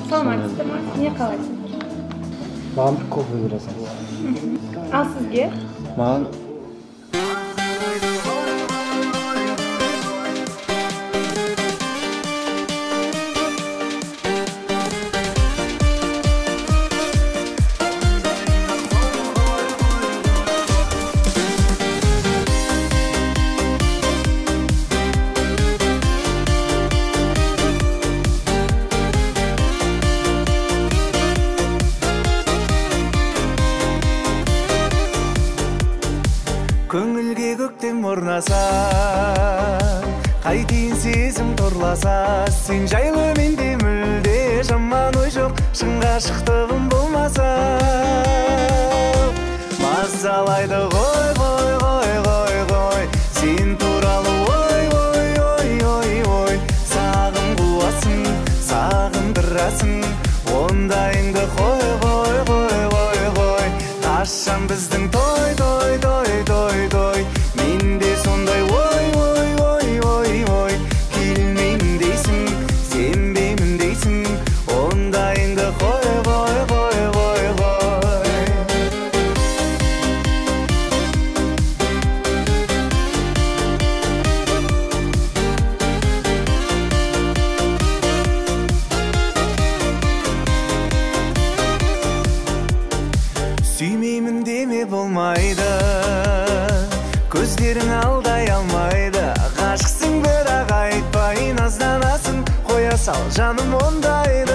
саламатсызбы ма? Эмне каалайсыз? Маған бір кофе бересің. Ал сизге? Маған көңілге көктем орнаса, қайтейін сезім торласа, сен жайлы менде мүлде жаман ой жоқ, шын ғашықтығым болмаса. Мазалайды ғой, ғой, ғой, ғой, ғой, сен туралы ой, ой, ой, ой, ой, сағым қуасың, сағындырасың, ондайыңды қой, ғой, ғой, ғой, ғой, қашан біздің той, той, той, той, той, менде сондай ой, ой, ой, ой, ой, келмеймін дейсің, сенбеймін дейсің, ондайыңды қой, ғой, ғой, ғой, ғой. Сүймеймін деме болмайды, көздерің алдай алмайды, ғашықсың бірақ айтпай назданасың, қоя сал жаным ондайды.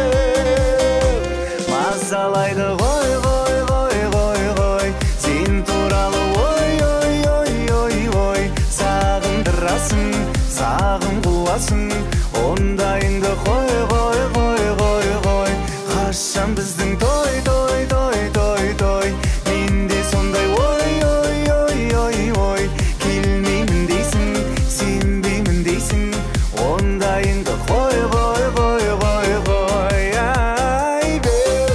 Мазалайды ғой, ғой, ғой, ғой, ғой, сен туралы ой, ой, ой, ой, ой, сағындырасың, сағым қуасың, ондайыңды қой, ғой, ғой, ғой, ғой, қашан біздің той, той, той, той, той, менде сондай ой, ой, ой, ой, ой, келмеймін дейсің, сенбеймін дейсің, ондайыңды қой, ғой, ғой, ғой, ғой, ай беу.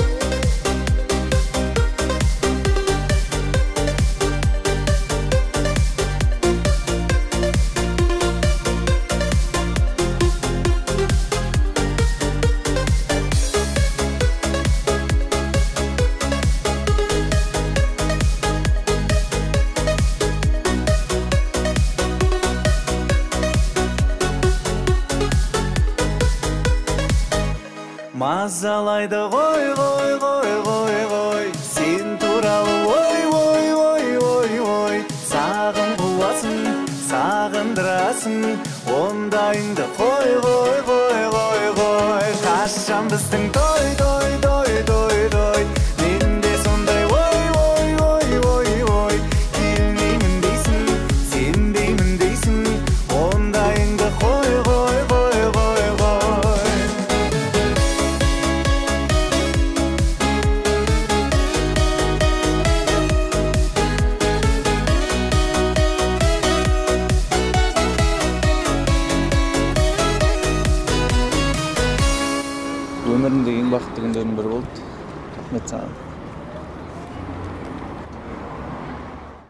Мазалайды ғой, ғой, ғой, ғой, ғой, сен туралы ой, ой, ой, ой, ой, сағым қуасың, сағындырасың, ондайыңды қой, ғой, ғой, ғой, ғой, қашан біздің той, той, той, той, той, менде сондай ой, ой, ой, ой, ой, келмеймін дейсің, сенбеймін дейсің, ондайыңды қой, ғой, ғой, ғой, ғой. өмірімдегі ең бақытты күндердің бірі болды. Рахмет саған.